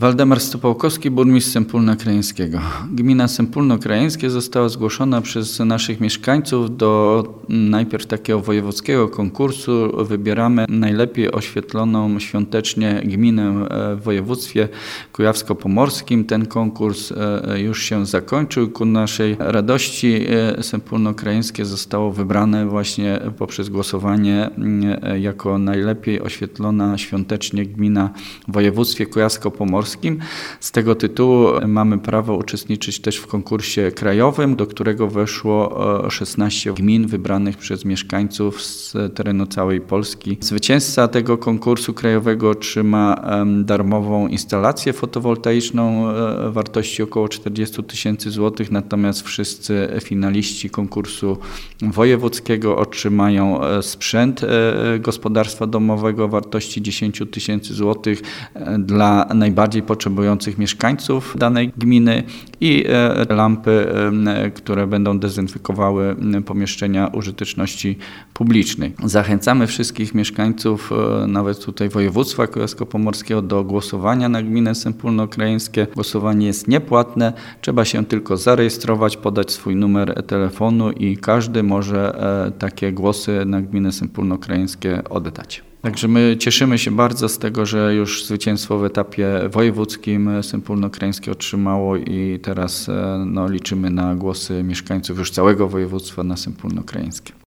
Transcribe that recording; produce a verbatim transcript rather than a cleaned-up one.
Waldemar Stopałkowski, burmistrz Sępólna Krajeńskiego. Gmina Sępólno Krajeńskie została zgłoszona przez naszych mieszkańców do najpierw takiego wojewódzkiego konkursu. Wybieramy najlepiej oświetloną świątecznie gminę w województwie kujawsko-pomorskim. Ten konkurs już się zakończył. Ku naszej radości Sępólno Krajeńskie zostało wybrane właśnie poprzez głosowanie jako najlepiej oświetlona świątecznie gmina w województwie kujawsko-pomorskim. Z tego tytułu mamy prawo uczestniczyć też w konkursie krajowym, do którego weszło szesnaście gmin wybranych przez mieszkańców z terenu całej Polski. Zwycięzca tego konkursu krajowego otrzyma darmową instalację fotowoltaiczną wartości około czterdzieści tysięcy złotych, natomiast wszyscy finaliści konkursu wojewódzkiego otrzymają sprzęt gospodarstwa domowego wartości dziesięć tysięcy złotych dla najbardziej potrzebujących mieszkańców danej gminy i lampy, które będą dezynfekowały pomieszczenia użyteczności publicznej. Zachęcamy wszystkich mieszkańców, nawet tutaj województwa kujawsko-pomorskiego, do głosowania na gminę Sępólno Krajeńskie. Głosowanie jest niepłatne, trzeba się tylko zarejestrować, podać swój numer telefonu i każdy może takie głosy na gminę Sępólno Krajeńskie oddać. Także my cieszymy się bardzo z tego, że już zwycięstwo w etapie wojewódzkim Sępólno Krajeńskie otrzymało i teraz no, liczymy na głosy mieszkańców już całego województwa na Sępólno Krajeńskie.